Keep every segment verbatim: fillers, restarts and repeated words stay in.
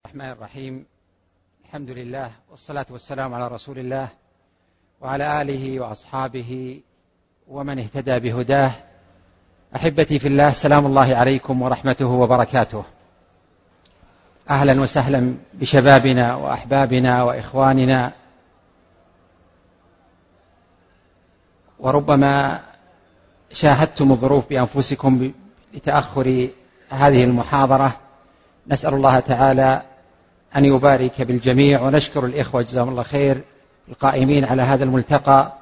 الرحمن الرحيم. الحمد لله والصلاة والسلام على رسول الله وعلى آله وأصحابه ومن اهتدى بهداه. أحبتي في الله، سلام الله عليكم ورحمته وبركاته. أهلا وسهلا بشبابنا وأحبابنا وإخواننا. وربما شاهدتم الظروف بأنفسكم لتأخر هذه المحاضرة. نسأل الله تعالى أن يبارك بالجميع، ونشكر الإخوة جزاهم الله خير القائمين على هذا الملتقى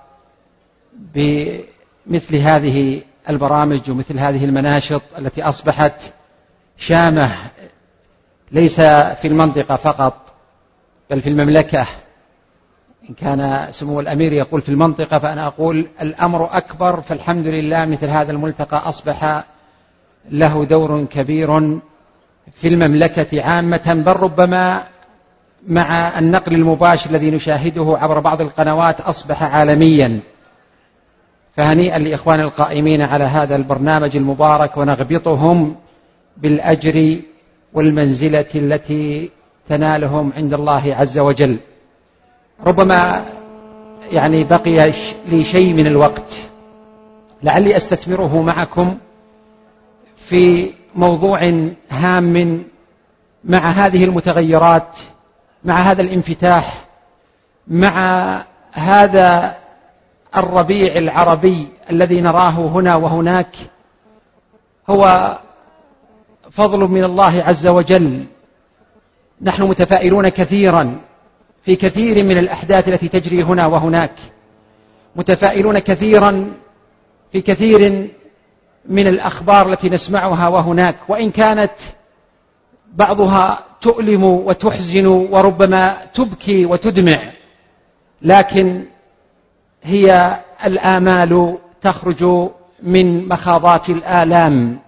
بمثل هذه البرامج ومثل هذه المناشط التي أصبحت شامة ليس في المنطقة فقط بل في المملكة. إن كان سمو الأمير يقول في المنطقة، فأنا أقول الأمر أكبر. فالحمد لله مثل هذا الملتقى أصبح له دور كبير في المملكة عامة، بل ربما مع النقل المباشر الذي نشاهده عبر بعض القنوات أصبح عالميا. فهنيئا لإخوان القائمين على هذا البرنامج المبارك، ونغبطهم بالأجر والمنزلة التي تنالهم عند الله عز وجل. ربما يعني بقي لي شيء من الوقت، لعلي أستثمره معكم في موضوع هام مع هذه المتغيرات، مع هذا الانفتاح، مع هذا الربيع العربي الذي نراه هنا وهناك. هو فضل من الله عز وجل. نحن متفائلون كثيرا في كثير من الأحداث التي تجري هنا وهناك، متفائلون كثيرا في كثير من الأخبار التي نسمعها وهناك، وإن كانت بعضها تؤلم وتحزن وربما تبكي وتدمع، لكن هي الآمال تخرج من مخاضات الآلام،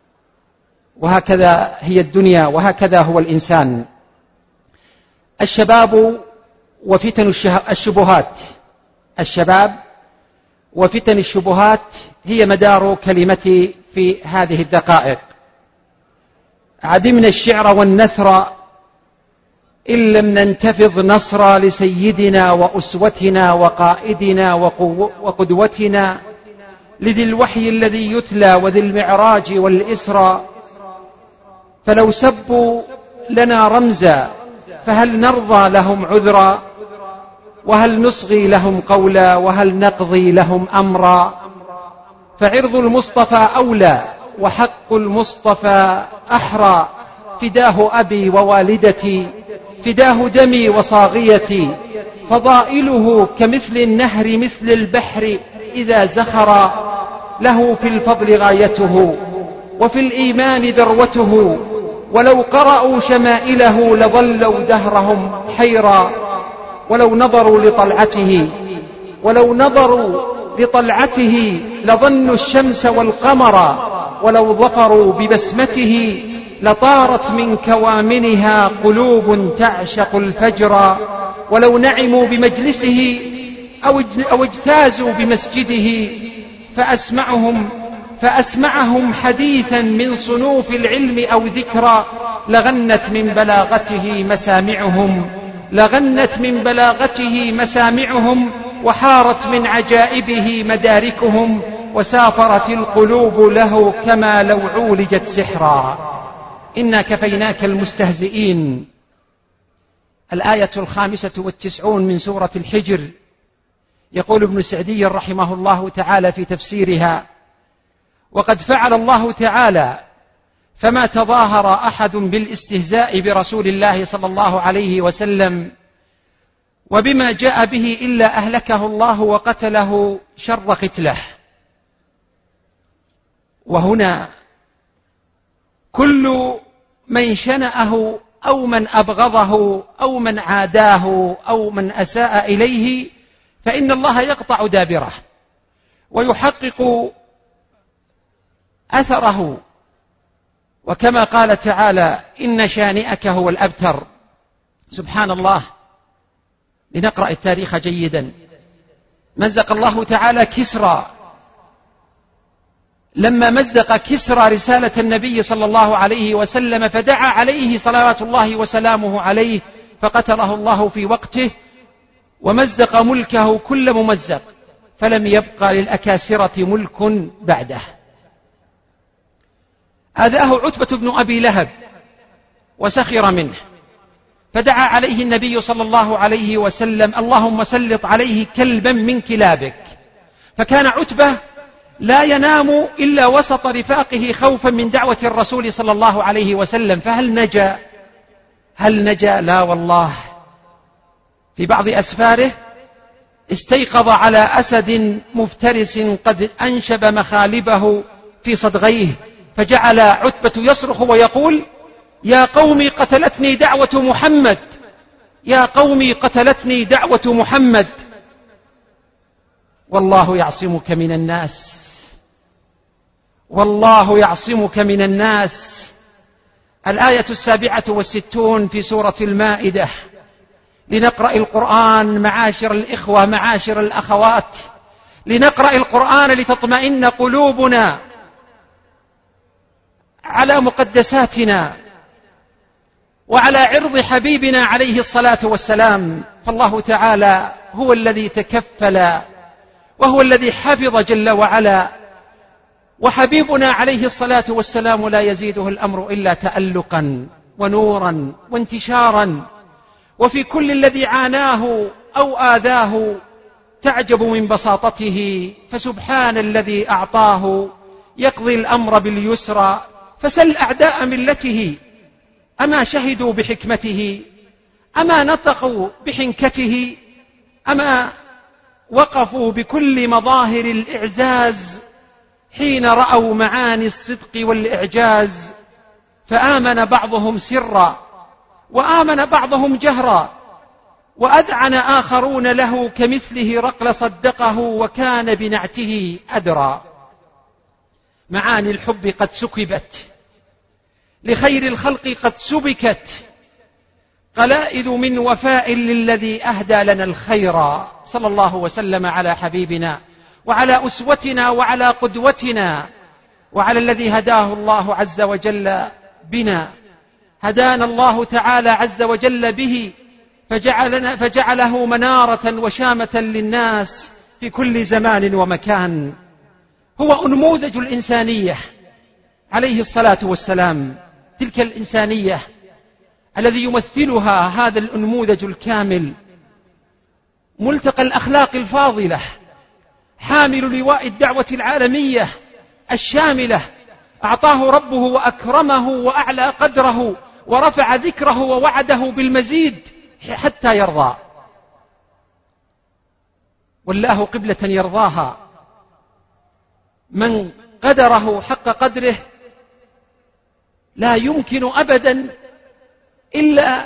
وهكذا هي الدنيا وهكذا هو الإنسان. الشباب وفتن الشبهات الشباب وفتن الشبهات هي مدار كلمتي في هذه الدقائق. عدمنا الشعر والنثر إن لم ننتفض نصرا لسيدنا وأسوتنا وقائدنا وقدوتنا، لذي الوحي الذي يتلى وذي المعراج والإسرى. فلو سبوا لنا رمزا فهل نرضى لهم عذرا، وهل نصغي لهم قولا، وهل نقضي لهم أمرا. فعرض المصطفى أولى وحق المصطفى أحرى، فداه أبي ووالدتي، فداه دمي وصاغيتي. فضائله كمثل النهر مثل البحر إذا زخر، له في الفضل غايته وفي الإيمان ذروته. ولو قرأوا شمائله لظلوا دهرهم حيرا، ولو نظروا لطلعته ولو نظروا لطلعته لظنوا الشمس والقمر. ولو ظفروا ببسمته لطارت من كوامنها قلوب تعشق الفجر. ولو نعموا بمجلسه أو اجتازوا بمسجده فأسمعهم فأسمعهم حديثا من صنوف العلم أو ذكرى، لغنت من بلاغته مسامعهم لغنت من بلاغته مسامعهم وحارت من عجائبه مداركهم. وسافرت القلوب له كما لو عولجت سحرا. إنا كفيناك المستهزئين. الآية الخامسة والتسعون من سورة الحجر. يقول ابن سعدي رحمه الله تعالى في تفسيرها: وقد فعل الله تعالى فما تظاهر أحد بالاستهزاء برسول الله صلى الله عليه وسلم وبما جاء به إلا أهلكه الله وقتله شر قتله. وهنا كل من شنأه أو من أبغضه أو من عاداه أو من أساء إليه فإن الله يقطع دابره ويحقق أثره. وكما قال تعالى: إن شانئك هو الأبتر. سبحان الله. لنقرأ التاريخ جيدا. مزق الله تعالى كسرى لما مزق كسرى رسالة النبي صلى الله عليه وسلم فدعا عليه صلوات الله وسلامه عليه فقتله الله في وقته، ومزق ملكه كل ممزق، فلم يبقى للأكاسرة ملك بعده. آذاه عتبة بن أبي لهب وسخر منه، فدعا عليه النبي صلى الله عليه وسلم: اللهم سلط عليه كلبا من كلابك. فكان عتبة لا ينام إلا وسط رفاقه خوفا من دعوة الرسول صلى الله عليه وسلم. فهل نجا؟ هل نجا؟ لا والله. في بعض أسفاره استيقظ على أسد مفترس قد أنشب مخالبه في صدغيه، فجعل عتبة يصرخ ويقول: يا قومي قتلتني دعوة محمد، يا قومي قتلتني دعوة محمد. والله يعصمك من الناس، والله يعصمك من الناس. الآية السابعة والستون في سورة المائدة. لنقرأ القرآن معاشر الإخوة، معاشر الأخوات، لنقرأ القرآن لتطمئن قلوبنا على مقدساتنا وعلى عرض حبيبنا عليه الصلاة والسلام. فالله تعالى هو الذي تكفل وهو الذي حفظ جل وعلا، وحبيبنا عليه الصلاة والسلام لا يزيده الأمر إلا تألقا ونورا وانتشارا. وفي كل الذي عاناه أو آذاه تعجب من بساطته، فسبحان الذي أعطاه يقضي الأمر باليسرى. فسل أعداء ملته أما شهدوا بحكمته، أما نطقوا بحنكته، أما وقفوا بكل مظاهر الإعزاز حين رأوا معاني الصدق والإعجاز. فآمن بعضهم سرا وآمن بعضهم جهرا، وأذعن آخرون له كمثله رقل صدقه وكان بنعته أدرى. معاني الحب قد سكبت، لخير الخلق قد سبكت، قلائد من وفاء للذي أهدى لنا الخير. صلى الله وسلم على حبيبنا وعلى أسوتنا وعلى قدوتنا وعلى الذي هداه الله عز وجل بنا. هدانا الله تعالى عز وجل به فجعلنا فجعله منارة وشامة للناس في كل زمان ومكان. هو أنموذج الإنسانية عليه الصلاة والسلام، تلك الإنسانية الذي يمثلها هذا الأنموذج الكامل، ملتقى الأخلاق الفاضلة، حامل لواء الدعوة العالمية الشاملة. أعطاه ربه وأكرمه وأعلى قدره ورفع ذكره ووعده بالمزيد حتى يرضى. والله قبلة يرضاها. من قدره حق قدره لا يمكن أبدا إلا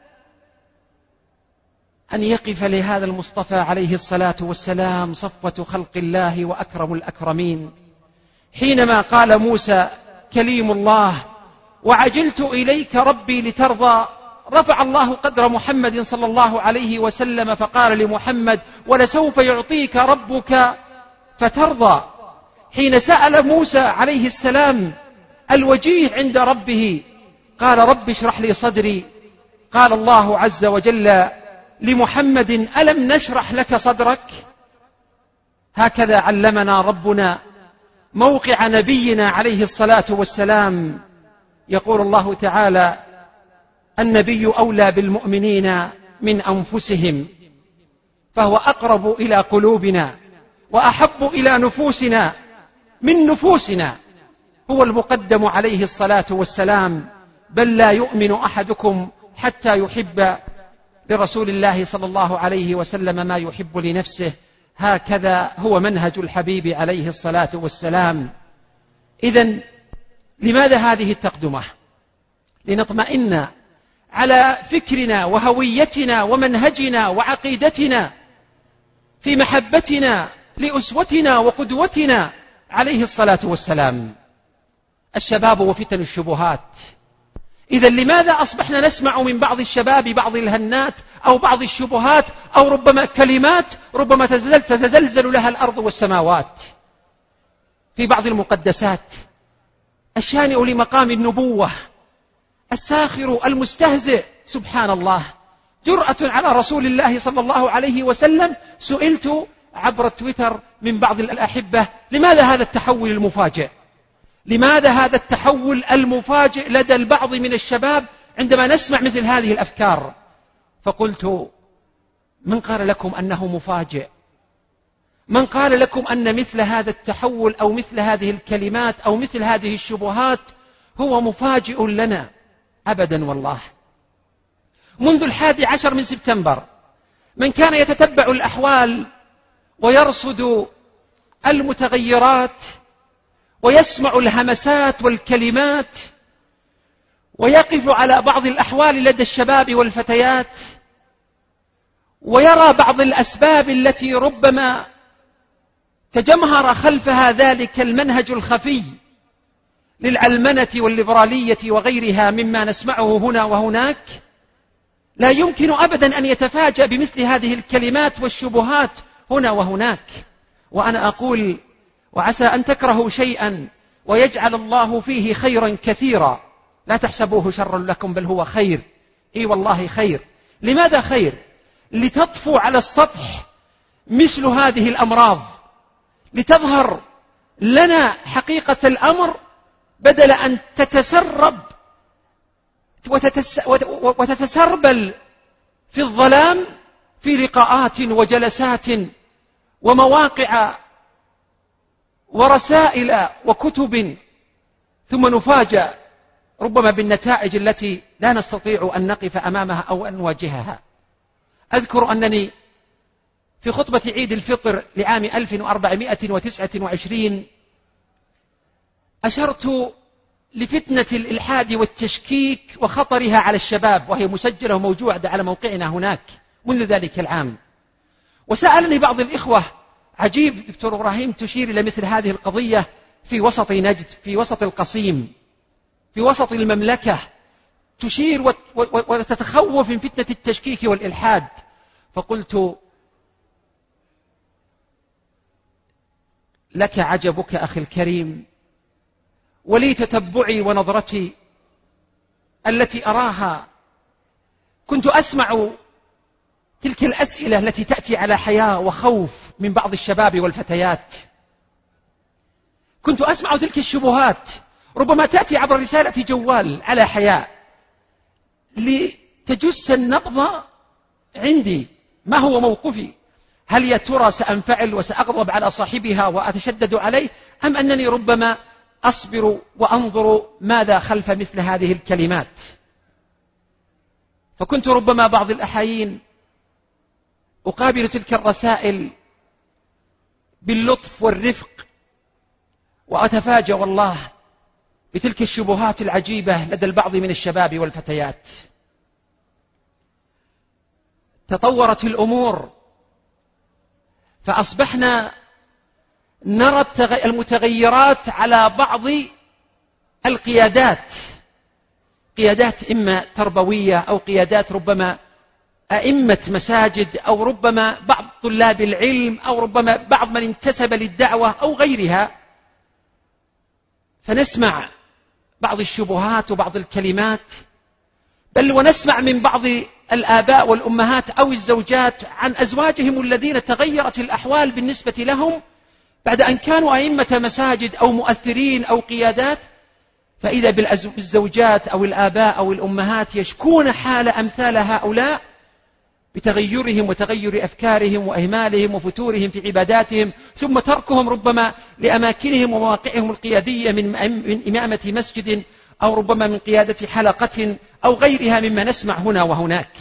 أن يقف لهذا المصطفى عليه الصلاة والسلام صفوة خلق الله وأكرم الأكرمين. حينما قال موسى كليم الله: وعجلت إليك ربي لترضى، رفع الله قدر محمد صلى الله عليه وسلم فقال لمحمد: ولسوف يعطيك ربك فترضى. حين سأل موسى عليه السلام الوجيه عند ربه قال: رب اشرح لي صدري، قال الله عز وجل لمحمد: ألم نشرح لك صدرك؟ هكذا علمنا ربنا موقع نبينا عليه الصلاة والسلام. يقول الله تعالى: النبي أولى بالمؤمنين من أنفسهم، فهو أقرب إلى قلوبنا وأحب إلى نفوسنا من نفوسنا. هو المقدم عليه الصلاة والسلام. بل لا يؤمن أحدكم حتى يحب لرسول الله صلى الله عليه وسلم ما يحب لنفسه. هكذا هو منهج الحبيب عليه الصلاة والسلام. إذن لماذا هذه التقدمة؟ لنطمئن على فكرنا وهويتنا ومنهجنا وعقيدتنا في محبتنا لأسوتنا وقدوتنا عليه الصلاة والسلام. الشباب وفتن الشبهات. إذن لماذا أصبحنا نسمع من بعض الشباب بعض الهنات أو بعض الشبهات أو ربما كلمات ربما تتزلزل لها الأرض والسماوات؟ في بعض المقدسات، الشانئ لمقام النبوة، الساخر المستهزئ، سبحان الله، جرأة على رسول الله صلى الله عليه وسلم. سئلت عبر تويتر من بعض الأحبة: لماذا هذا التحول المفاجئ؟ لماذا هذا التحول المفاجئ لدى البعض من الشباب عندما نسمع مثل هذه الأفكار؟ فقلت: من قال لكم أنه مفاجئ؟ من قال لكم أن مثل هذا التحول أو مثل هذه الكلمات أو مثل هذه الشبهات هو مفاجئ لنا؟ أبدا والله. منذ الحادي عشر من سبتمبر من كان يتتبع الأحوال ويرصد المتغيرات ويسمع الهمسات والكلمات ويقف على بعض الأحوال لدى الشباب والفتيات ويرى بعض الأسباب التي ربما تجمهر خلفها ذلك المنهج الخفي للعلمنة والليبرالية وغيرها مما نسمعه هنا وهناك، لا يمكن أبدا أن يتفاجأ بمثل هذه الكلمات والشبهات هنا وهناك. وأنا أقول: وعسى أن تكرهوا شيئا ويجعل الله فيه خيرا كثيرا، لا تحسبوه شرا لكم بل هو خير. إي والله خير. لماذا خير؟ لتطفو على السطح مثل هذه الأمراض، لتظهر لنا حقيقة الأمر بدل أن تتسرب وتتسربل في الظلام في لقاءات وجلسات ومواقع ورسائل وكتب، ثم نفاجأ ربما بالنتائج التي لا نستطيع أن نقف أمامها أو أن نواجهها. أذكر أنني في خطبة عيد الفطر لعام ألف وأربعمائة وتسعة وعشرين أشرت لفتنة الإلحاد والتشكيك وخطرها على الشباب، وهي مسجلة وموجودة على موقعنا هناك منذ ذلك العام. وسألني بعض الإخوة: عجيب دكتور إبراهيم تشير إلى مثل هذه القضية في وسط نجد، في وسط القصيم، في وسط المملكة، تشير وتتخوف من فتنة التشكيك والإلحاد. فقلت: لك عجبك أخي الكريم، ولي تتبعي ونظرتي التي أراها. كنت أسمع تلك الأسئلة التي تأتي على حياء وخوف من بعض الشباب والفتيات، كنت أسمع تلك الشبهات ربما تأتي عبر رسالة جوال على حياء لتجس النبض عندي. ما هو موقفي؟ هل يا ترى سأنفعل وسأغضب على صاحبها وأتشدد عليه، أم أنني ربما أصبر وأنظر ماذا خلف مثل هذه الكلمات؟ فكنت ربما بعض الأحيان أقابل تلك الرسائل باللطف والرفق، وأتفاجأ والله بتلك الشبهات العجيبة لدى البعض من الشباب والفتيات. تطورت الأمور فأصبحنا نرى المتغيرات على بعض القيادات، قيادات إما تربوية أو قيادات ربما أئمة مساجد أو ربما بعض طلاب العلم أو ربما بعض من انتسب للدعوة أو غيرها، فنسمع بعض الشبهات وبعض الكلمات، بل ونسمع من بعض الآباء والأمهات أو الزوجات عن أزواجهم الذين تغيرت الأحوال بالنسبة لهم بعد أن كانوا أئمة مساجد أو مؤثرين أو قيادات، فإذا بالزوجات أو الآباء أو الأمهات يشكون حال أمثال هؤلاء بتغيرهم وتغير أفكارهم وإهمالهم وفتورهم في عباداتهم، ثم تركهم ربما لأماكنهم ومواقعهم القيادية من إمامة مسجد أو ربما من قيادة حلقة أو غيرها مما نسمع هنا وهناك.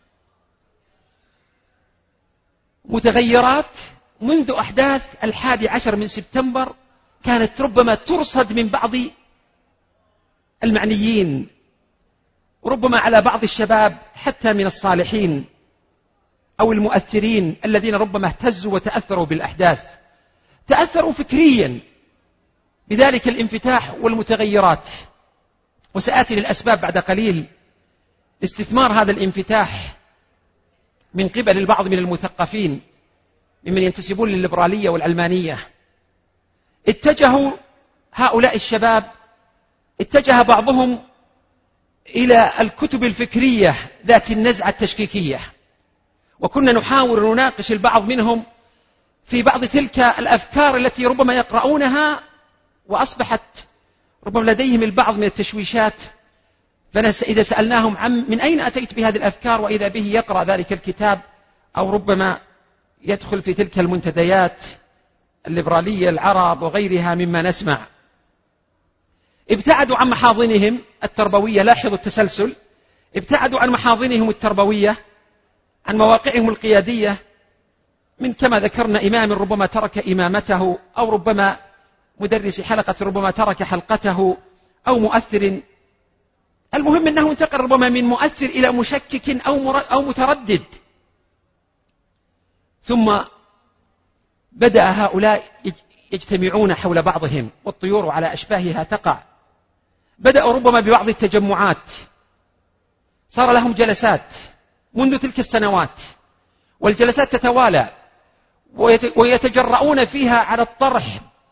متغيرات منذ أحداث الحادي عشر من سبتمبر كانت ربما ترصد من بعض المعنيين، ربما على بعض الشباب حتى من الصالحين أو المؤثرين الذين ربما اهتزوا وتأثروا بالأحداث، تأثروا فكريا بذلك الانفتاح والمتغيرات. وسآتي للأسباب بعد قليل لاستثمار هذا الانفتاح من قبل البعض من المثقفين ممن ينتسبون للليبرالية والعلمانية. اتجهوا هؤلاء الشباب، اتجه بعضهم إلى الكتب الفكرية ذات النزعة التشكيكية، وكنا نحاول نناقش البعض منهم في بعض تلك الأفكار التي ربما يقرؤونها وأصبحت ربما لديهم البعض من التشويشات. فإذا سألناهم عن من أين أتيت بهذه الأفكار، وإذا به يقرأ ذلك الكتاب أو ربما يدخل في تلك المنتديات الليبرالية العرب وغيرها مما نسمع. ابتعدوا عن محاضنهم التربوية، لاحظوا التسلسل، ابتعدوا عن محاضنهم التربوية، عن مواقعهم القيادية، من كما ذكرنا إمام ربما ترك إمامته، أو ربما مدرس حلقة ربما ترك حلقته، أو مؤثر. المهم أنه انتقل ربما من مؤثر إلى مشكك أو متردد. ثم بدأ هؤلاء يجتمعون حول بعضهم، والطيور على أشباهها تقع. بدأوا ربما ببعض التجمعات، صار لهم جلسات منذ تلك السنوات، والجلسات تتوالى، ويتجرؤون فيها على الطرح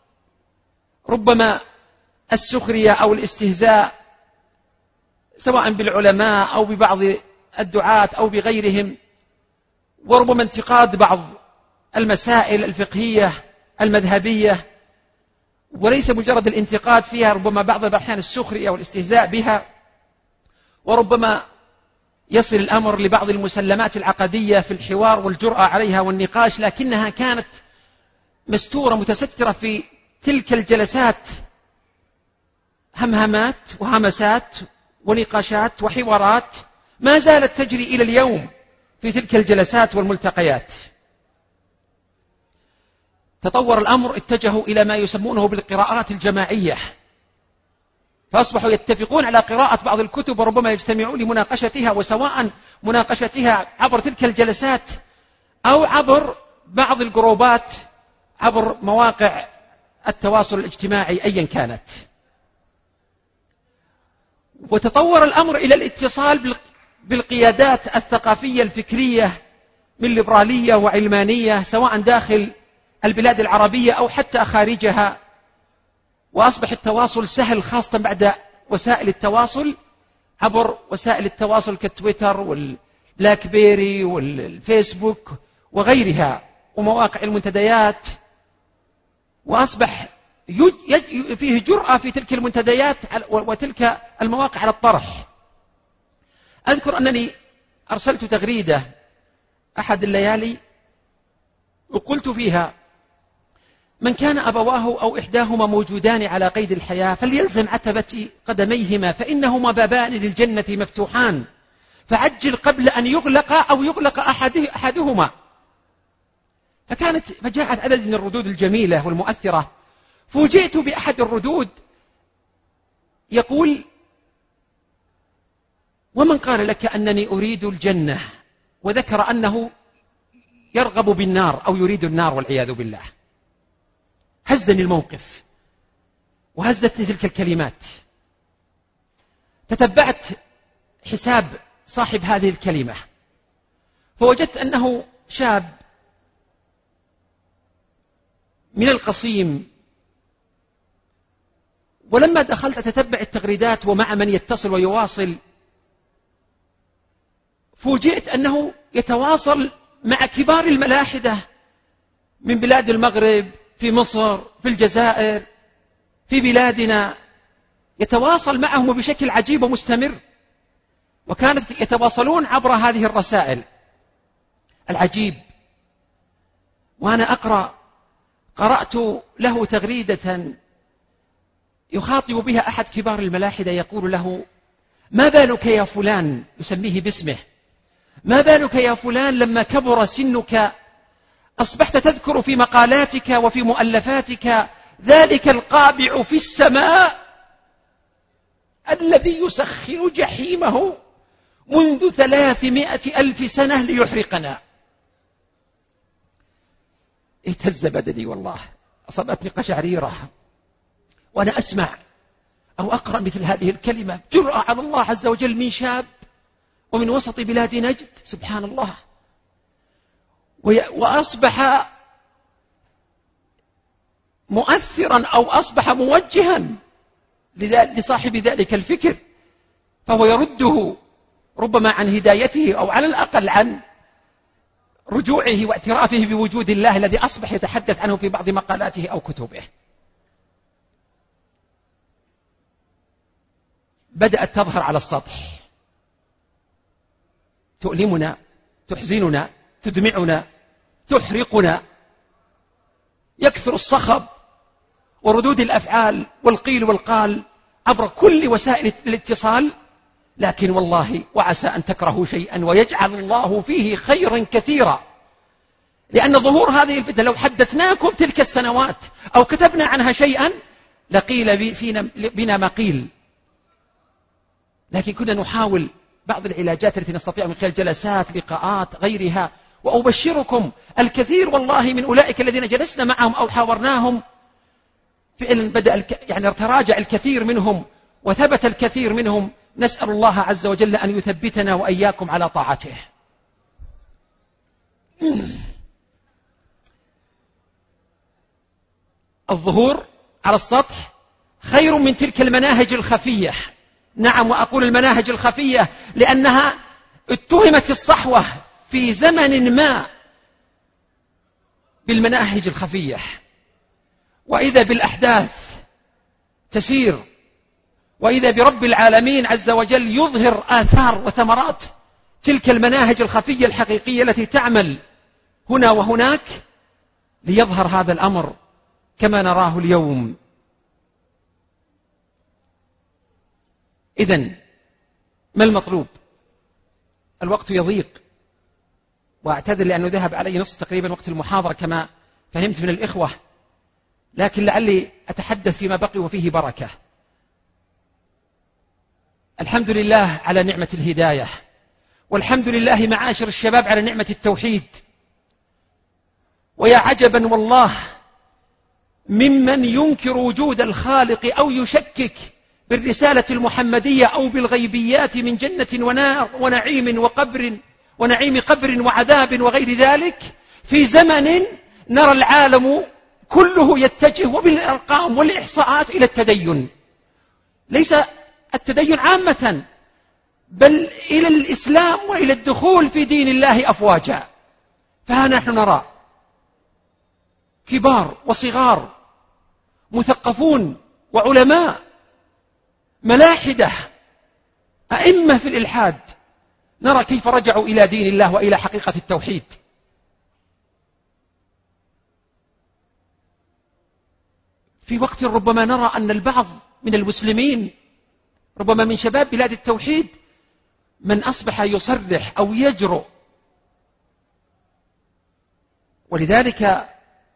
ربما السخرية أو الاستهزاء، سواء بالعلماء أو ببعض الدعاة أو بغيرهم، وربما انتقاد بعض المسائل الفقهية المذهبية، وليس مجرد الانتقاد فيها، ربما بعض الأحيان السخرية والاستهزاء بها، وربما يصل الأمر لبعض المسلمات العقدية في الحوار والجرأة عليها والنقاش، لكنها كانت مستورة متسترة في تلك الجلسات، همهمات وهمسات ونقاشات وحوارات ما زالت تجري إلى اليوم في تلك الجلسات والملتقيات. تطور الأمر، اتجهوا إلى ما يسمونه بالقراءات الجماعية، فأصبحوا يتفقون على قراءة بعض الكتب، وربما يجتمعون لمناقشتها، وسواء مناقشتها عبر تلك الجلسات أو عبر بعض الجروبات، عبر مواقع التواصل الاجتماعي أيا كانت. وتطور الأمر إلى الاتصال بالقيادات الثقافية الفكرية من ليبرالية وعلمانية، سواء داخل البلاد العربية أو حتى خارجها. وأصبح التواصل سهل، خاصة بعد وسائل التواصل، عبر وسائل التواصل كالتويتر والبلاك بيري والفيسبوك وغيرها، ومواقع المنتديات. وأصبح فيه جرأة في تلك المنتديات وتلك المواقع على الطرح. أذكر أنني أرسلت تغريدة أحد الليالي وقلت فيها: من كان أبواه أو إحداهما موجودان على قيد الحياة فليلزم عتبة قدميهما، فإنهما بابان للجنة مفتوحان، فعجل قبل أن يغلق أو يغلق أحده أحدهما. فكانت فجاءت عدد من الردود الجميلة والمؤثرة. فوجئت بأحد الردود يقول: ومن قال لك أنني أريد الجنة؟ وذكر أنه يرغب بالنار أو يريد النار والعياذ بالله. هزني الموقف وهزتني تلك الكلمات. تتبعت حساب صاحب هذه الكلمة، فوجدت أنه شاب من القصيم. ولما دخلت أتتبع التغريدات ومع من يتصل ويواصل، فوجئت أنه يتواصل مع كبار الملاحدة من بلاد المغرب، في مصر، في الجزائر، في بلادنا، يتواصل معهم بشكل عجيب ومستمر. وكانت يتواصلون عبر هذه الرسائل. العجيب، وأنا أقرأ قرأت له تغريدة يخاطب بها أحد كبار الملاحدة، يقول له: ما بالك يا فلان، يسميه باسمه، ما بالك يا فلان لما كبر سنك أصبحت تذكر في مقالاتك وفي مؤلفاتك ذلك القابع في السماء الذي يسخن جحيمه منذ ثلاثمائة ألف سنة ليحرقنا. اهتز بدني والله، أصابتني قشعريرة وأنا أسمع أو أقرأ مثل هذه الكلمة. جرأة على الله عز وجل من شاب ومن وسط بلاد نجد، سبحان الله. وأصبح مؤثرا أو أصبح موجها لصاحب ذلك الفكر، فهو يرده ربما عن هدايته أو على الأقل عن رجوعه واعترافه بوجود الله الذي أصبح يتحدث عنه في بعض مقالاته أو كتبه. بدأت تظهر على السطح، تؤلمنا، تحزننا، تدمعنا، تحرقنا، يكثر الصخب وردود الأفعال والقيل والقال عبر كل وسائل الاتصال، لكن والله وعسى أن تكرهوا شيئا ويجعل الله فيه خيرا كثيرا. لأن ظهور هذه الفتنة لو حدثناكم تلك السنوات أو كتبنا عنها شيئا لقيل فينا بنا ما قيل، لكن كنا نحاول بعض العلاجات التي نستطيع من خلال جلسات، لقاءات، غيرها. وأبشركم الكثير والله من أولئك الذين جلسنا معهم أو حاورناهم فعلا بدأ الك... يعني تراجع الكثير منهم وثبت الكثير منهم. نسأل الله عز وجل أن يثبتنا وإياكم على طاعته. الظهور على السطح خير من تلك المناهج الخفية. نعم، وأقول المناهج الخفية لأنها اتهمت الصحوة في زمن ما بالمناهج الخفية، وإذا بالأحداث تسير، وإذا برب العالمين عز وجل يظهر آثار وثمرات تلك المناهج الخفية الحقيقية التي تعمل هنا وهناك ليظهر هذا الأمر كما نراه اليوم. إذن ما المطلوب؟ الوقت يضيق، وأعتذر لأنه ذهب علي نصف تقريبا وقت المحاضرة كما فهمت من الإخوة، لكن لعلي أتحدث فيما بقي وفيه بركة. الحمد لله على نعمة الهداية، والحمد لله معاشر الشباب على نعمة التوحيد. ويا عجبا والله ممن ينكر وجود الخالق أو يشكك بالرسالة المحمدية أو بالغيبيات من جنة ونار ونعيم وقبر ونعيم قبر وعذاب وغير ذلك، في زمن نرى العالم كله يتجه وبالأرقام والإحصاءات إلى التدين، ليس التدين عامة بل إلى الإسلام وإلى الدخول في دين الله أفواجا. فها نحن نرى كبار وصغار، مثقفون وعلماء، ملاحدة، أئمة في الإلحاد، نرى كيف رجعوا إلى دين الله وإلى حقيقة التوحيد. في وقت ربما نرى أن البعض من المسلمين، ربما من شباب بلاد التوحيد، من أصبح يصرح أو يجرؤ. ولذلك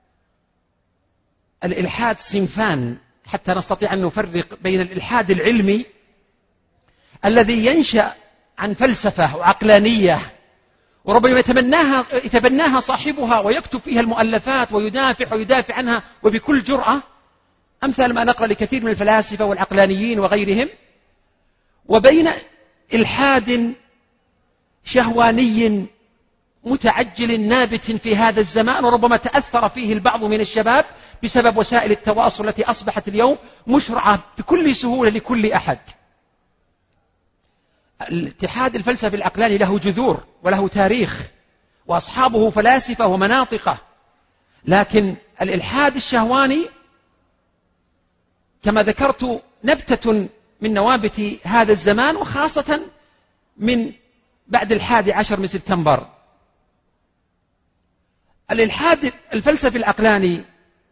الإلحاد صنفان حتى نستطيع أن نفرق بين الإلحاد العلمي الذي ينشأ عن فلسفة وعقلانية وربما يتمناها يتبناها صاحبها ويكتب فيها المؤلفات ويدافع ويدافع عنها وبكل جرأة، أمثال ما نقرأ لكثير من الفلاسفة والعقلانيين وغيرهم، وبين إلحاد شهواني متعجل نابت في هذا الزمان، وربما تأثر فيه البعض من الشباب بسبب وسائل التواصل التي أصبحت اليوم مشرعة بكل سهولة لكل أحد. الاتحاد الفلسفي العقلاني له جذور وله تاريخ وأصحابه فلاسفة ومناطقة، لكن الإلحاد الشهواني كما ذكرت نبتة من نوابت هذا الزمان، وخاصة من بعد الحادي عشر من سبتمبر. الإلحاد الفلسفي العقلاني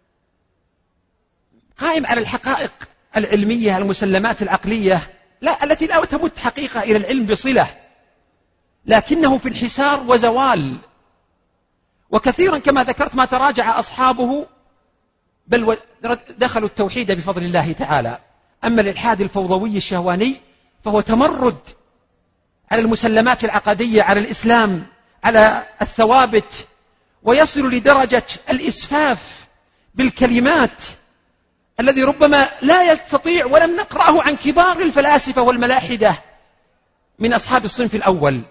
قائم على الحقائق العلمية، المسلمات العقلية، لا التي لا تمت حقيقة إلى العلم بصلة، لكنه في انحسار وزوال. وكثيرا كما ذكرت ما تراجع أصحابه بل دخلوا التوحيد بفضل الله تعالى. أما الإلحاد الفوضوي الشهواني فهو تمرد على المسلمات العقدية، على الإسلام، على الثوابت، ويصل لدرجة الإسفاف بالكلمات الذي ربما لا يستطيع ولم نقرأه عن كبار الفلاسفة والملاحدة من أصحاب الصنف الأول.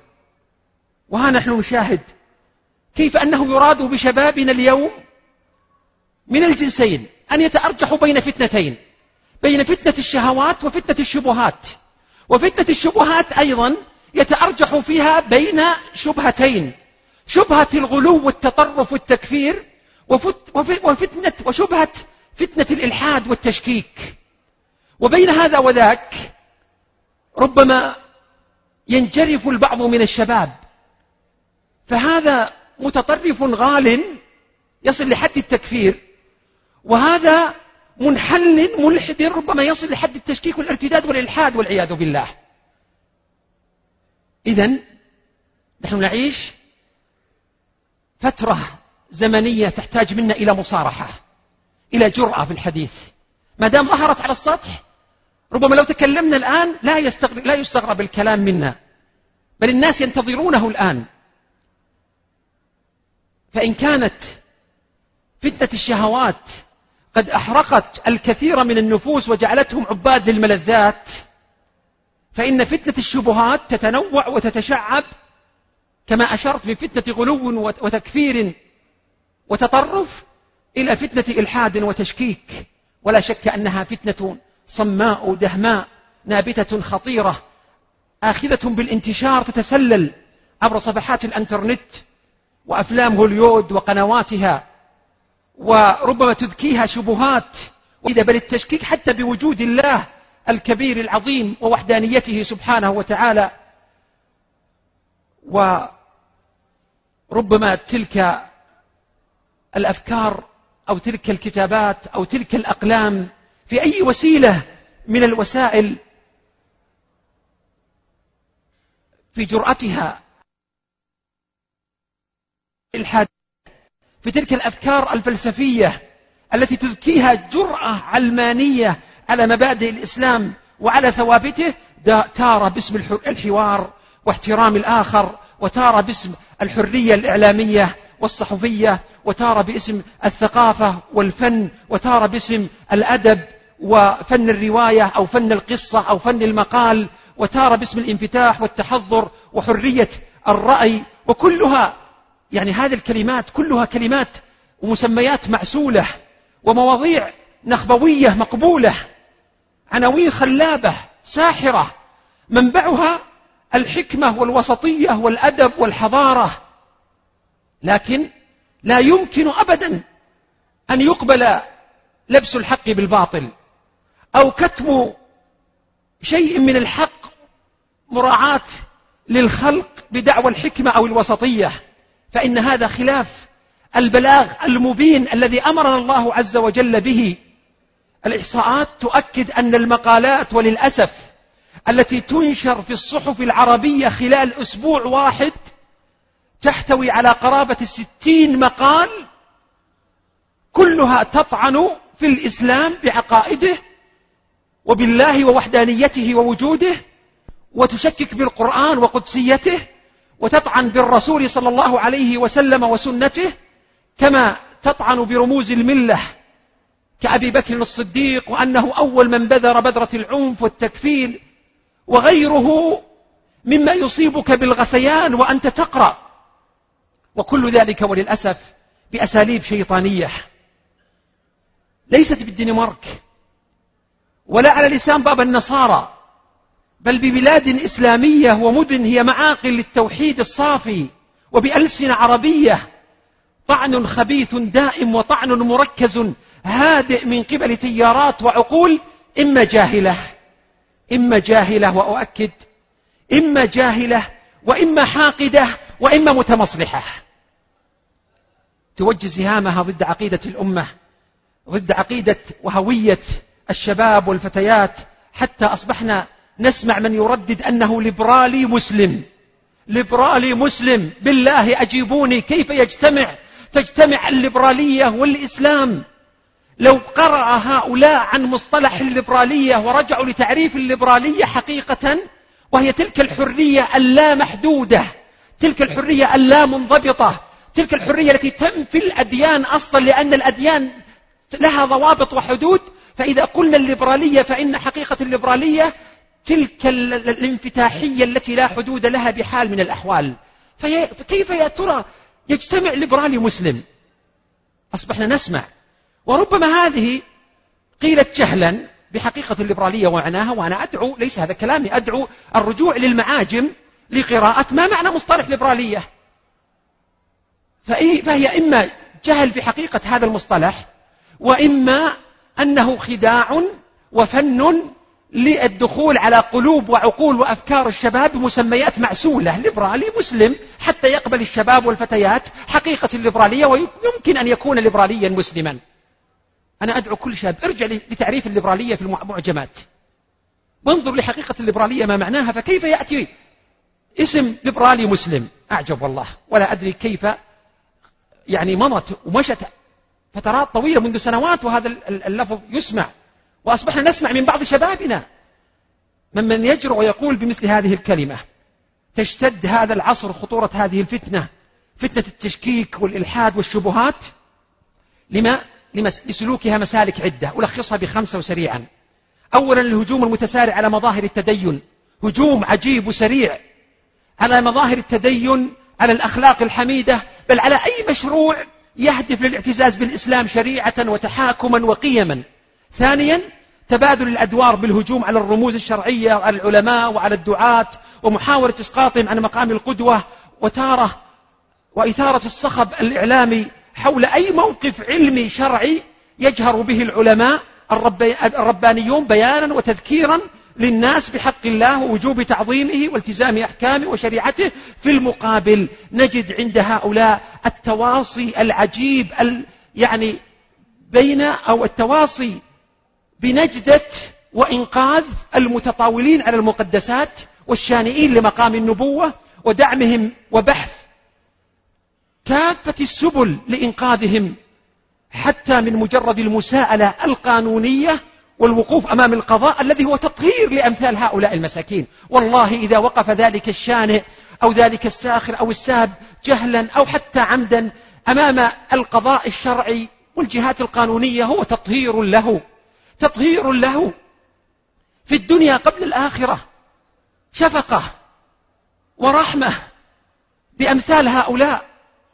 وها نحن نشاهد كيف أنه يراد بشبابنا اليوم من الجنسين أن يتأرجحوا بين فتنتين، بين فتنة الشهوات وفتنة الشبهات. وفتنة الشبهات أيضا يتأرجح فيها بين شبهتين، شبهة الغلو والتطرف والتكفير، وفتنة وشبهة فتنة الإلحاد والتشكيك. وبين هذا وذاك ربما ينجرف البعض من الشباب، فهذا متطرف غال يصل لحد التكفير، وهذا منحل ملحد ربما يصل لحد التشكيك والارتداد والإلحاد والعياذ بالله. إذن نحن نعيش فترة زمنية تحتاج منا إلى مصارحة، إلى جرأة في الحديث. ما دام ظهرت على السطح ربما لو تكلمنا الآن لا يستغرب, لا يستغرب الكلام منا، بل الناس ينتظرونه الآن. فإن كانت فتنة الشهوات قد أحرقت الكثير من النفوس وجعلتهم عباد للملذات، فإن فتنة الشبهات تتنوع وتتشعب كما أشرت من فتنة غلو وتكفير وتطرف إلى فتنة إلحاد وتشكيك. ولا شك أنها فتنة صماء دهماء نابتة خطيرة آخذة بالانتشار، تتسلل عبر صفحات الانترنت وأفلام هوليود وقنواتها، وربما تذكيها شبهات وإذا بل التشكيك حتى بوجود الله الكبير العظيم ووحدانيته سبحانه وتعالى. وربما تلك الأفكار أو تلك الكتابات أو تلك الأقلام في أي وسيلة من الوسائل في جرأتها الحاد في تلك الأفكار الفلسفية التي تذكيها جرأة علمانية على مبادئ الإسلام وعلى ثوابته، تارة باسم الحوار واحترام الآخر، وتارة باسم الحرية الإعلامية والصحفية، وتارة باسم الثقافة والفن، وتارة باسم الأدب وفن الرواية أو فن القصة أو فن المقال، وتارة باسم الانفتاح والتحضر وحرية الرأي. وكلها يعني هذه الكلمات كلها كلمات ومسميات معسولة ومواضيع نخبوية مقبولة، عناوين خلابة ساحرة منبعها الحكمة والوسطية والأدب والحضارة. لكن لا يمكن أبدا أن يقبل لبس الحق بالباطل أو كتم شيء من الحق مراعاة للخلق بدعوى الحكمة أو الوسطية، فإن هذا خلاف البلاغ المبين الذي أمرنا الله عز وجل به. الإحصاءات تؤكد أن المقالات وللأسف التي تنشر في الصحف العربية خلال أسبوع واحد تحتوي على قرابة الستين مقال، كلها تطعن في الإسلام بعقائده وبالله ووحدانيته ووجوده، وتشكك بالقرآن وقدسيته، وتطعن بالرسول صلى الله عليه وسلم وسنته، كما تطعن برموز الملة كأبي بكر الصديق وأنه أول من بذر بذرة العنف والتكفير، وغيره مما يصيبك بالغثيان وأنت تقرأ، وكل ذلك وللأسف بأساليب شيطانية ليست بالدنمارك ولا على لسان باب النصارى، بل ببلاد إسلامية ومدن هي معاقل للتوحيد الصافي وبألسنة عربية. طعن خبيث دائم وطعن مركز هادئ من قبل تيارات وعقول إما جاهلة إما جاهلة وأؤكد إما جاهلة وإما حاقدة وإما متمصلحة، توجه سهامها ضد عقيدة الأمة، ضد عقيدة وهوية الشباب والفتيات، حتى أصبحنا نسمع من يردد أنه ليبرالي مسلم. ليبرالي مسلم، بالله أجيبوني، كيف يجتمع تجتمع الليبرالية والإسلام؟ لو قرأ هؤلاء عن مصطلح الليبرالية ورجعوا لتعريف الليبرالية حقيقة، وهي تلك الحرية اللامحدودة، تلك الحرية اللامنضبطة، تلك الحرية التي تنفي الأديان أصلا، لأن الأديان لها ضوابط وحدود. فإذا قلنا الليبرالية فإن حقيقة الليبرالية تلك الانفتاحية التي لا حدود لها بحال من الأحوال. فكيف يا ترى يجتمع ليبرالي مسلم؟ أصبحنا نسمع وربما هذه قيلت جهلا بحقيقة الليبرالية ومعناها، وأنا أدعو، ليس هذا كلامي، أدعو الرجوع للمعاجم لقراءة ما معنى مصطلح ليبرالية. فهي إما جهل في حقيقة هذا المصطلح، وإما أنه خداع وفن للدخول على قلوب وعقول وأفكار الشباب بمسميات معسولة. ليبرالي مسلم حتى يقبل الشباب والفتيات حقيقة الليبرالية، ويمكن أن يكون ليبراليا مسلما. أنا أدعو كل شاب ارجع لتعريف الليبرالية في المعجمات وانظر لحقيقة الليبرالية ما معناها، فكيف يأتي اسم ليبرالي مسلم؟ أعجب والله، ولا أدري كيف يعني مضت ومشت فترات طويلة منذ سنوات وهذا اللفظ يسمع، وأصبحنا نسمع من بعض شبابنا ممن يجرؤ ويقول بمثل هذه الكلمة. تشتد هذا العصر خطورة هذه الفتنة، فتنة التشكيك والإلحاد والشبهات، لما لسلوكها مسالك عدة، ألخصها بخمسة وسريعا. أولا الهجوم المتسارع على مظاهر التدين، هجوم عجيب وسريع على مظاهر التدين، على الأخلاق الحميدة، بل على أي مشروع يهدف للاعتزاز بالإسلام شريعة وتحاكما وقيما. ثانيا تبادل الأدوار بالهجوم على الرموز الشرعية وعلى العلماء وعلى الدعاة، ومحاولة إسقاطهم عن مقام القدوة، وتارة وإثارة الصخب الإعلامي حول أي موقف علمي شرعي يجهر به العلماء الربانيون بيانا وتذكيرا للناس بحق الله ووجوب تعظيمه والتزام أحكامه وشريعته. في المقابل نجد عند هؤلاء التواصي العجيب يعني بين أو التواصي بنجدة وإنقاذ المتطاولين على المقدسات والشانئين لمقام النبوة، ودعمهم وبحث كافة السبل لإنقاذهم حتى من مجرد المساءلة القانونية والوقوف أمام القضاء الذي هو تطهير لأمثال هؤلاء المساكين. والله إذا وقف ذلك الشانئ أو ذلك الساخر أو الساب جهلا أو حتى عمدا أمام القضاء الشرعي والجهات القانونية، هو تطهير له، تطهير له في الدنيا قبل الآخرة، شفقة ورحمة بأمثال هؤلاء.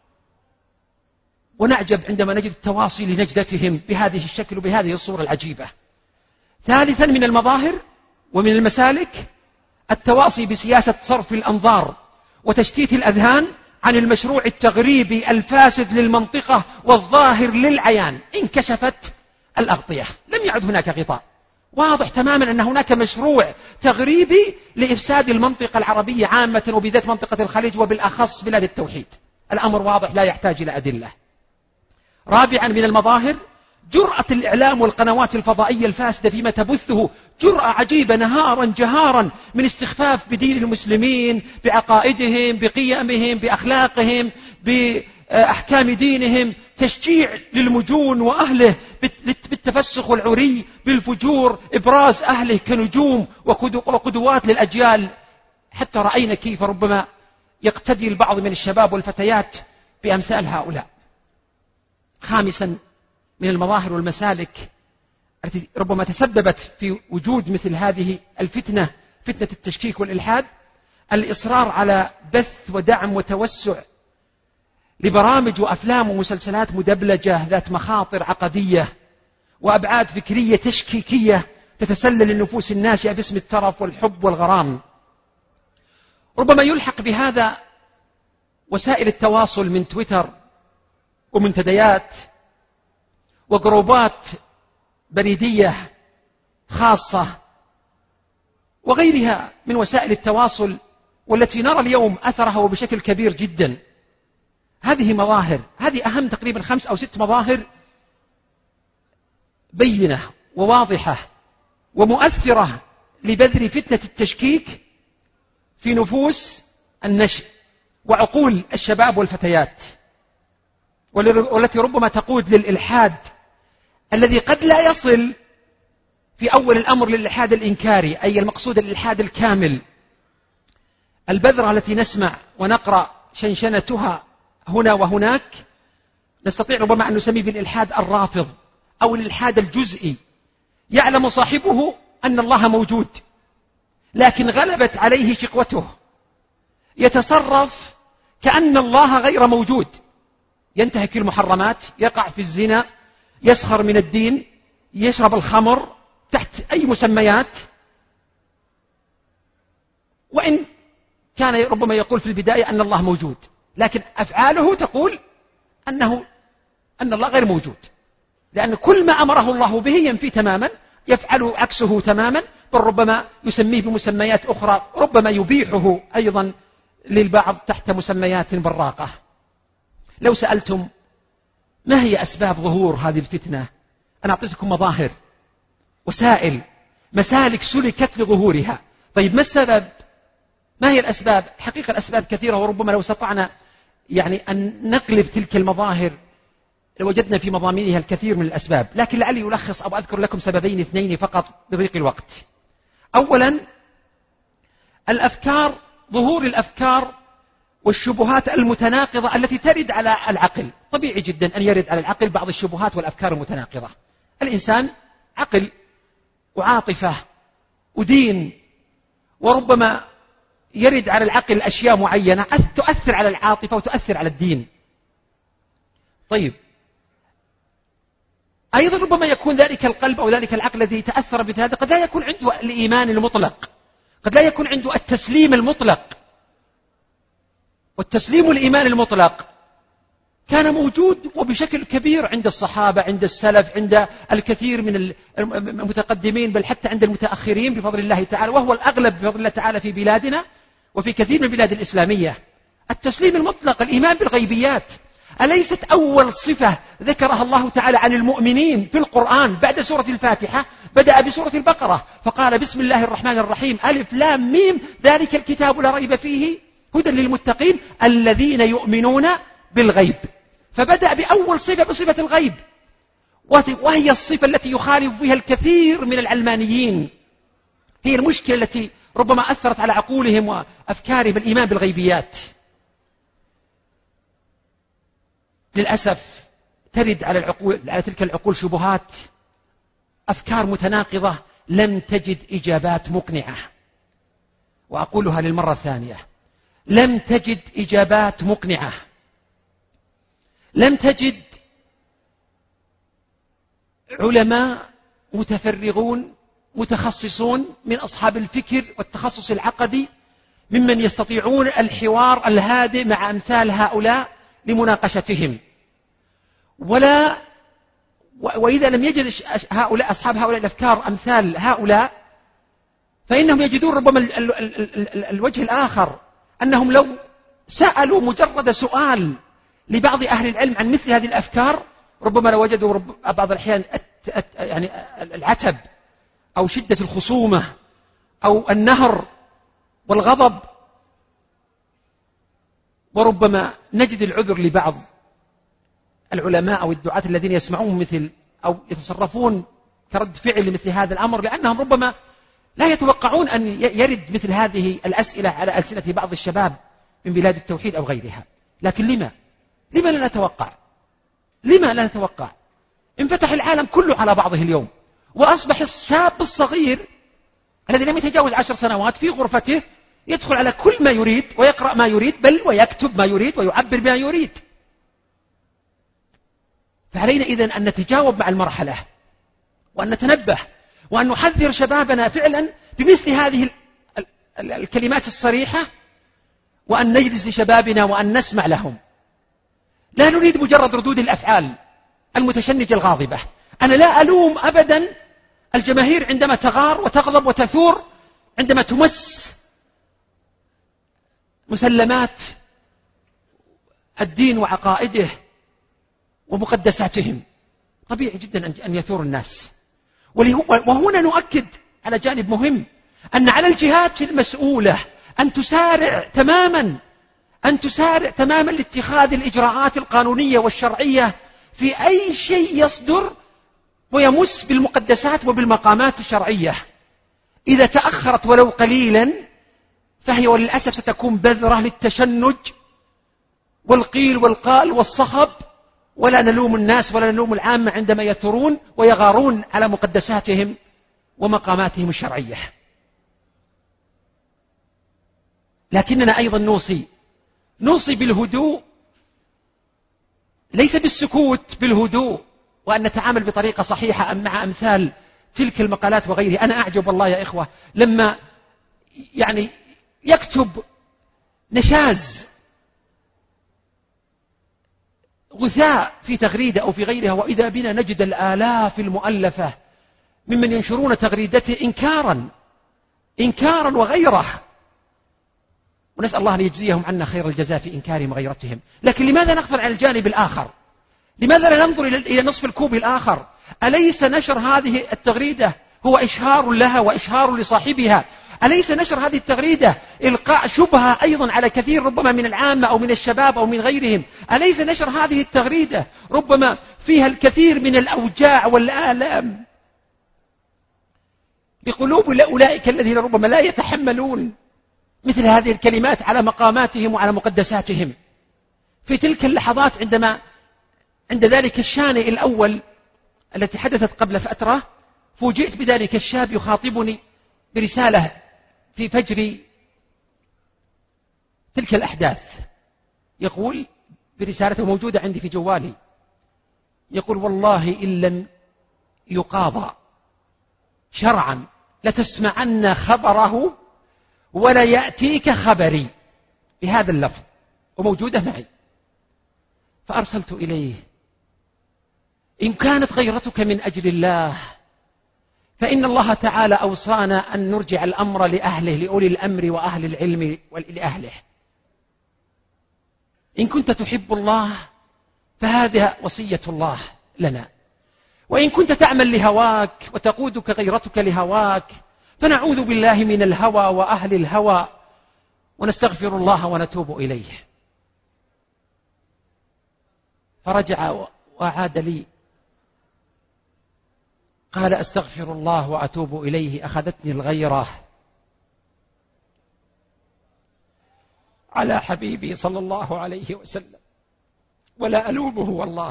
ونعجب عندما نجد التواصي لنجدتهم بهذه الشكل وبهذه الصورة العجيبة. ثالثا من المظاهر ومن المسالك التواصي بسياسة صرف الأنظار وتشتيت الأذهان عن المشروع التغريبي الفاسد للمنطقة والظاهر للعيان. انكشفت الأغطية، لم يعد هناك غطاء، واضح تماما أن هناك مشروع تغريبي لإفساد المنطقة العربية عامة وبالذات منطقة الخليج وبالأخص بلاد التوحيد. الأمر واضح لا يحتاج إلى أدلة. رابعا من المظاهر جرأة الإعلام والقنوات الفضائية الفاسدة فيما تبثه، جرأة عجيبة نهارا جهارا من استخفاف بدين المسلمين، بعقائدهم، بقيمهم، بأخلاقهم، بأحكام دينهم، تشجيع للمجون وأهله بالتفسخ والعري، بالفجور، إبراز أهله كنجوم وقدوات للأجيال. حتى رأينا كيف ربما يقتدي البعض من الشباب والفتيات بأمثال هؤلاء. خامسا من المظاهر والمسالك التي ربما تسببت في وجود مثل هذه الفتنة، فتنة التشكيك والإلحاد، الإصرار على بث ودعم وتوسع لبرامج وأفلام ومسلسلات مدبلجة ذات مخاطر عقدية وأبعاد فكرية تشكيكية تتسلل النفوس الناشئة باسم الترف والحب والغرام. ربما يلحق بهذا وسائل التواصل من تويتر ومنتديات وجروبات بريدية خاصة وغيرها من وسائل التواصل، والتي نرى اليوم أثرها وبشكل كبير جدا. هذه مظاهر، هذه أهم تقريبا خمس أو ست مظاهر بينة وواضحة ومؤثرة لبذر فتنة التشكيك في نفوس النشء وعقول الشباب والفتيات، والتي ربما تقود للإلحاد الذي قد لا يصل في أول الأمر للإلحاد الإنكاري، أي المقصود الإلحاد الكامل. البذرة التي نسمع ونقرأ شنشنتها هنا وهناك نستطيع ربما أن نسميه بالإلحاد الرافض أو الإلحاد الجزئي. يعلم صاحبه أن الله موجود لكن غلبت عليه شقوته، يتصرف كأن الله غير موجود، ينتهك المحرمات، يقع في الزنا، يسخر من الدين، يشرب الخمر تحت أي مسميات، وإن كان ربما يقول في البداية أن الله موجود، لكن أفعاله تقول أنه أن الله غير موجود، لأن كل ما أمره الله به ينفي تماما، يفعل عكسه تماما، بل ربما يسميه بمسميات أخرى، ربما يبيحه أيضا للبعض تحت مسميات براقة. لو سألتم ما هي أسباب ظهور هذه الفتنة، أنا أعطيتكم مظاهر، وسائل، مسالك سلكت لظهورها. طيب ما السبب؟ ما هي الأسباب؟ حقيقة الأسباب كثيرة، وربما لو استطعنا يعني أن نقلب تلك المظاهر لوجدنا في مضامينها الكثير من الأسباب، لكن لعلي ألخص أو أذكر لكم سببين اثنين فقط بضيق الوقت. أولا الأفكار، ظهور الأفكار والشبهات المتناقضة التي ترد على العقل. طبيعي جدا أن يرد على العقل بعض الشبهات والأفكار المتناقضة. الإنسان عقل وعاطفة ودين، وربما يرد على العقل أشياء معينة تؤثر على العاطفة وتؤثر على الدين. طيب أيضا ربما يكون ذلك القلب أو ذلك العقل الذي تأثر بهذا قد لا يكون عنده الإيمان المطلق، قد لا يكون عنده التسليم المطلق. والتسليم والإيمان المطلق كان موجود وبشكل كبير عند الصحابة، عند السلف، عند الكثير من المتقدمين، بل حتى عند المتأخرين بفضل الله تعالى، وهو الأغلب بفضل الله تعالى في بلادنا وفي كثير من البلاد الإسلامية. التسليم المطلق، الإيمان بالغيبيات. أليست أول صفة ذكرها الله تعالى عن المؤمنين في القرآن بعد سورة الفاتحة؟ بدأ بسورة البقرة فقال بسم الله الرحمن الرحيم ألف لام ميم ذلك الكتاب لا ريب فيه هدى للمتقين الذين يؤمنون بالغيب. فبدأ بأول صفة بصفة الغيب، وهي الصفة التي يخالف فيها الكثير من العلمانيين. هي المشكلة التي ربما أثرت على عقولهم وأفكارهم، الإيمان بالغيبيات. للأسف ترد على العقول، على تلك العقول شبهات، أفكار متناقضة لم تجد إجابات مقنعة. وأقولها للمرة الثانية، لم تجد إجابات مقنعة، لم تجد علماء متفرغون متخصصون من أصحاب الفكر والتخصص العقدي ممن يستطيعون الحوار الهادئ مع أمثال هؤلاء لمناقشتهم. ولا وإذا لم يجد هؤلاء أصحاب هؤلاء الأفكار أمثال هؤلاء، فإنهم يجدون ربما ال ال ال ال الوجه الآخر، أنهم لو سألوا مجرد سؤال لبعض أهل العلم عن مثل هذه الأفكار ربما لوجدوا رب بعض الأحيان يعني العتب أو شدة الخصومة أو النهر والغضب. وربما نجد العذر لبعض العلماء أو الدعاة الذين يسمعون مثل أو يتصرفون كرد فعل لمثل هذا الأمر، لأنهم ربما لا يتوقعون أن يرد مثل هذه الأسئلة على ألسنة بعض الشباب من بلاد التوحيد أو غيرها. لكن لما؟ لما لا نتوقع؟ لما لا نتوقع؟ انفتح العالم كله على بعضه اليوم، وأصبح الشاب الصغير الذي لم يتجاوز عشر سنوات في غرفته يدخل على كل ما يريد ويقرأ ما يريد، بل ويكتب ما يريد ويعبر بما يريد. فعلينا إذن أن نتجاوب مع المرحلة، وأن نتنبه، وأن نحذر شبابنا فعلا بمثل هذه الكلمات الصريحة، وأن نجلس لشبابنا وأن نسمع لهم. لا نريد مجرد ردود الأفعال المتشنجة الغاضبة. أنا لا ألوم أبدا الجماهير عندما تغار وتغضب وتثور عندما تمس مسلمات الدين وعقائده ومقدساتهم. طبيعي جدا أن يثور الناس. وهنا نؤكد على جانب مهم، أن على الجهات المسؤولة أن تسارع تماما أن تسارع تماما لاتخاذ الإجراءات القانونية والشرعية في أي شيء يصدر ويمس بالمقدسات وبالمقامات الشرعية. إذا تأخرت ولو قليلا فهي وللأسف ستكون بذرة للتشنج والقيل والقال والصخب، ولا نلوم الناس ولا نلوم العامة عندما يثورون ويغارون على مقدساتهم ومقاماتهم الشرعية. لكننا أيضا نوصي نوصي بالهدوء، ليس بالسكوت، بالهدوء. وأن نتعامل بطريقة صحيحة مع أمثال تلك المقالات وغيرها. أنا أعجب والله يا إخوة لما يعني يكتب نشاز غثاء في تغريدة أو في غيرها، وإذا بنا نجد الآلاف المؤلفة ممن ينشرون تغريدته إنكارا إنكارا وغيره، ونسأل الله أن يجزيهم عنا خير الجزاء في إنكارهم وغيرتهم. لكن لماذا نغفل عن الجانب الآخر؟ لماذا لا ننظر إلى نصف الكوب الآخر؟ أليس نشر هذه التغريدة هو إشهار لها وإشهار لصاحبها؟ أليس نشر هذه التغريدة إلقاء شبهة أيضا على كثير ربما من العامة أو من الشباب أو من غيرهم؟ أليس نشر هذه التغريدة ربما فيها الكثير من الأوجاع والآلام لقلوب أولئك الذين ربما لا يتحملون مثل هذه الكلمات على مقاماتهم وعلى مقدساتهم؟ في تلك اللحظات عندما عند ذلك الشان الأول التي حدثت قبل فترة، فوجئت بذلك الشاب يخاطبني برسالة في فجر تلك الأحداث، يقول برسالته موجودة عندي في جوالي، يقول: والله إن لم يقاضى شرعا لتسمعن خبره ولا يأتيك خبري، بهذا اللفظ وموجودة معي. فأرسلت إليه: إن كانت غيرتك من أجل الله فإن الله تعالى أوصانا أن نرجع الأمر لأهله، لأولي الأمر وأهل العلم ولأهله. إن كنت تحب الله فهذه وصية الله لنا، وإن كنت تعمل لهواك وتقودك غيرتك لهواك فنعوذ بالله من الهوى وأهل الهوى ونستغفر الله ونتوب إليه. فرجع وعاد لي قال: أستغفر الله وأتوب إليه، أخذتني الغيرة على حبيبي صلى الله عليه وسلم، ولا ألومه والله،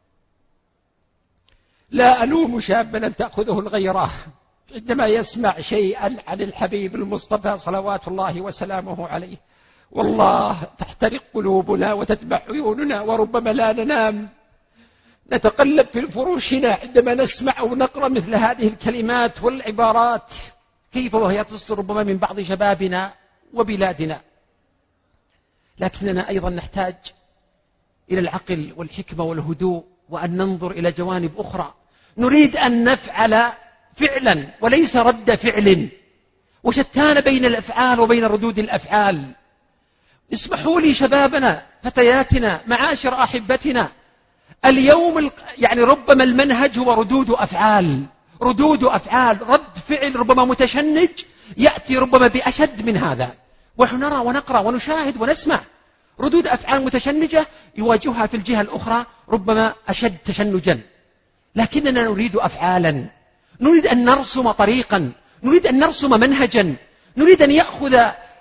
لا ألوم شابا أن تأخذه الغيرة عندما يسمع شيئا عن الحبيب المصطفى صلوات الله وسلامه عليه. والله تحترق قلوبنا وتدمع عيوننا، وربما لا ننام، نتقلب في فراشنا عندما نسمع أو نقرأ مثل هذه الكلمات والعبارات، كيف وهي تصدر ربما من بعض شبابنا وبلادنا. لكننا أيضا نحتاج إلى العقل والحكمة والهدوء، وأن ننظر إلى جوانب أخرى. نريد أن نفعل فعلا وليس رد فعل، وشتان بين الأفعال وبين ردود الأفعال. اسمحوا لي شبابنا فتياتنا معاشر أحبتنا، اليوم يعني ربما المنهج هو ردود أفعال، ردود أفعال، رد فعل ربما متشنج يأتي ربما بأشد من هذا، ونحن نرى ونقرأ ونشاهد ونسمع ردود أفعال متشنجة يواجهها في الجهة الأخرى ربما أشد تشنجا. لكننا نريد أفعالا، نريد أن نرسم طريقا، نريد أن نرسم منهجا، نريد أن يأخذ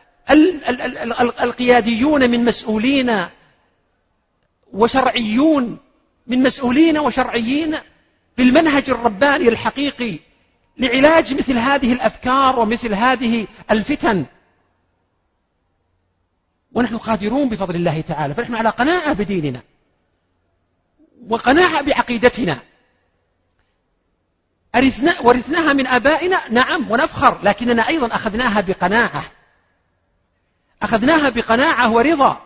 القياديون من مسؤولين وشرعيون من مسؤولين وشرعيين بالمنهج الرباني الحقيقي لعلاج مثل هذه الأفكار ومثل هذه الفتن. ونحن قادرون بفضل الله تعالى، فنحن على قناعة بديننا وقناعة بعقيدتنا، ورثناها من آبائنا نعم ونفخر، لكننا أيضا أخذناها بقناعة، أخذناها بقناعة ورضا.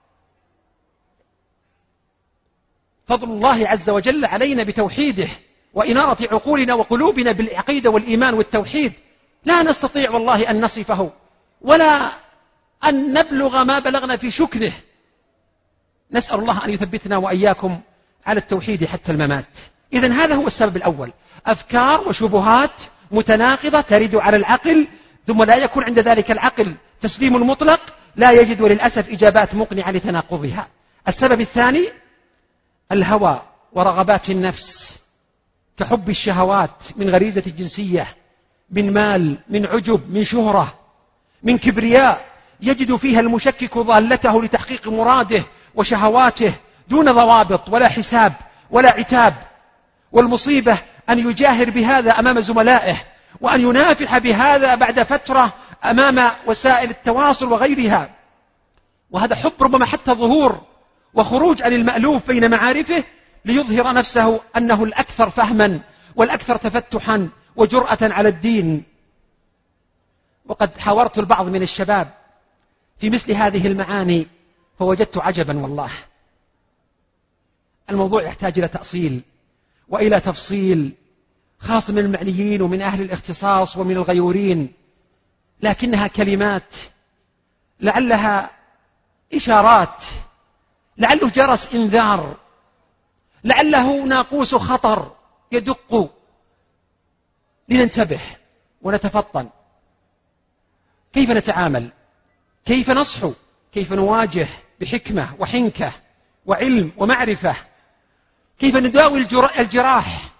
فضل الله عز وجل علينا بتوحيده وإنارة عقولنا وقلوبنا بالعقيدة والإيمان والتوحيد، لا نستطيع والله أن نصفه ولا أن نبلغ ما بلغنا في شكره. نسأل الله أن يثبتنا وإياكم على التوحيد حتى الممات. إذن هذا هو السبب الأول، أفكار وشبهات متناقضة ترد على العقل، ثم لا يكون عند ذلك العقل تسليم مطلق، لا يجد للأسف إجابات مقنعة لتناقضها. السبب الثاني الهوى ورغبات النفس، كحب الشهوات من غريزة الجنسية، من مال، من عجب، من شهرة، من كبرياء، يجد فيها المشكك ضالته لتحقيق مراده وشهواته دون ضوابط ولا حساب ولا عتاب. والمصيبة أن يجاهر بهذا أمام زملائه، وأن ينافح بهذا بعد فترة أمام وسائل التواصل وغيرها، وهذا حب ربما حتى ظهور وخروج عن المألوف بين معارفه ليظهر نفسه أنه الأكثر فهما والأكثر تفتحا وجرأة على الدين. وقد حاورت البعض من الشباب في مثل هذه المعاني فوجدت عجبا والله. الموضوع يحتاج إلى تأصيل وإلى تفصيل، خاصة من المعنيين ومن أهل الاختصاص ومن الغيورين، لكنها كلمات لعلها إشارات، لعله جرس إنذار، لعله ناقوس خطر يدق، لننتبه ونتفطن. كيف نتعامل؟ كيف نصحو؟ كيف نواجه بحكمة وحنكة وعلم ومعرفة؟ كيف نداوي الجراح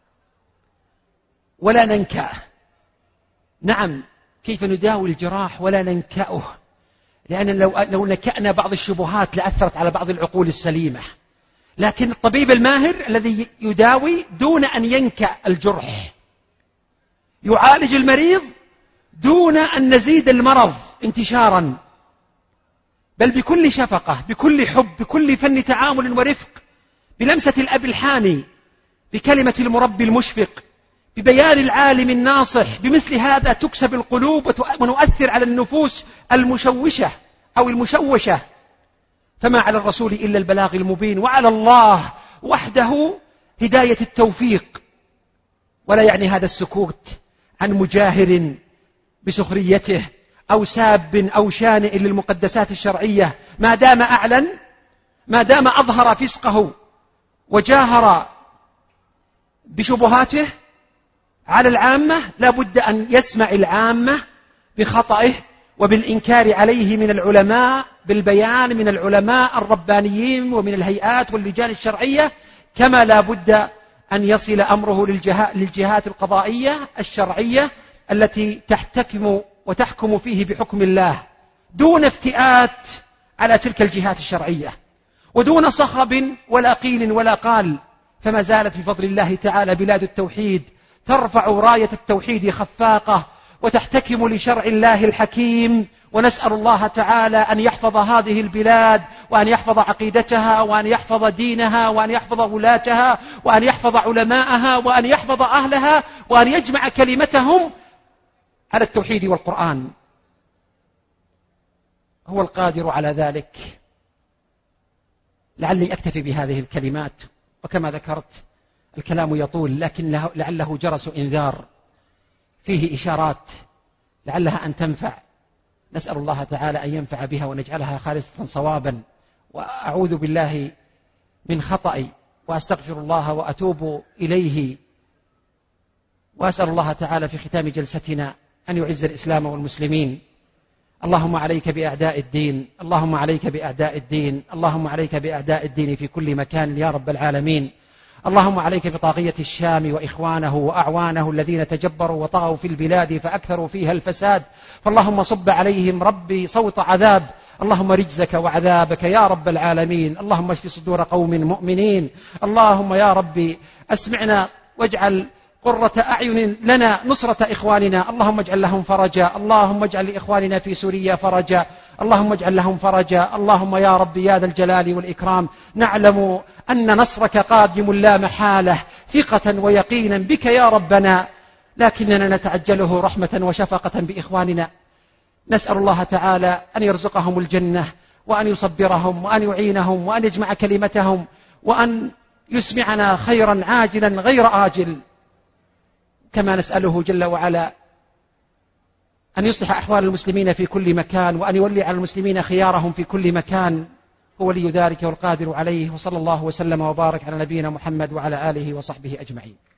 ولا ننكأ؟ نعم، كيف نداوي الجراح ولا ننكأه؟ لأن لو, لو نكأنا بعض الشبهات لأثرت على بعض العقول السليمة. لكن الطبيب الماهر الذي يداوي دون أن ينكأ الجرح، يعالج المريض دون أن نزيد المرض انتشارا، بل بكل شفقة، بكل حب، بكل فن تعامل ورفق، بلمسة الأب الحاني، بكلمة المربي المشفق، ببيان العالم الناصح. بمثل هذا تكسب القلوب ونؤثر على النفوس المشوشة أو المشوشة. فما على الرسول إلا البلاغ المبين، وعلى الله وحده هداية التوفيق. ولا يعني هذا السكوت عن مجاهر بسخريته أو ساب أو شانئ للمقدسات الشرعية، ما دام أعلن، ما دام أظهر فسقه وجاهر بشبهاته على العامة، لا بد أن يسمع العامة بخطئه وبالإنكار عليه من العلماء، بالبيان من العلماء الربانيين ومن الهيئات واللجان الشرعية، كما لا بد أن يصل أمره للجهات القضائية الشرعية التي تحتكم وتحكم فيه بحكم الله، دون افتئات على تلك الجهات الشرعية، ودون صخب ولا قيل ولا قال. فما زالت بفضل الله تعالى بلاد التوحيد ترفع راية التوحيد خفاقة وتحتكم لشرع الله الحكيم. ونسأل الله تعالى أن يحفظ هذه البلاد، وأن يحفظ عقيدتها، وأن يحفظ دينها، وأن يحفظ ولاتها، وأن يحفظ علماءها، وأن يحفظ أهلها، وأن يجمع كلمتهم على التوحيد والقرآن. هو القادر على ذلك. لعلي أكتفي بهذه الكلمات، وكما ذكرت الكلام يطول، لكن لعله جرس إنذار فيه إشارات لعلها أن تنفع. نسأل الله تعالى أن ينفع بها ونجعلها خالصة صوابا. وأعوذ بالله من خطئي، وأستغفر الله وأتوب إليه، وأسأل الله تعالى في ختام جلستنا أن يعز الإسلام والمسلمين. اللهم عليك بأعداء الدين، اللهم عليك بأعداء الدين، اللهم عليك بأعداء الدين في كل مكان يا رب العالمين. اللهم عليك بطاغية الشام وإخوانه وأعوانه الذين تجبروا وطغوا في البلاد فأكثروا فيها الفساد، فاللهم صب عليهم ربي صوت عذاب. اللهم رجزك وعذابك يا رب العالمين. اللهم اشف صدور قوم مؤمنين. اللهم يا ربي أسمعنا واجعل قرة أعين لنا نصرة إخواننا. اللهم اجعل لهم فرجا، اللهم اجعل لإخواننا في سوريا فرجا، اللهم اجعل لهم فرجا. اللهم يا رب يا ذا الجلال والإكرام، نعلم أن نصرك قادم لا محالة، ثقة ويقينا بك يا ربنا، لكننا نتعجله رحمة وشفقة بإخواننا. نسأل الله تعالى أن يرزقهم الجنة، وأن يصبرهم، وأن يعينهم، وأن يجمع كلمتهم، وأن يسمعنا خيرا عاجلا غير آجل. كما نسأله جل وعلا أن يصلح أحوال المسلمين في كل مكان، وأن يولي على المسلمين خيارهم في كل مكان. هو ولي ذلك والقادر عليه. وصلى الله وسلم وبارك على نبينا محمد وعلى آله وصحبه أجمعين.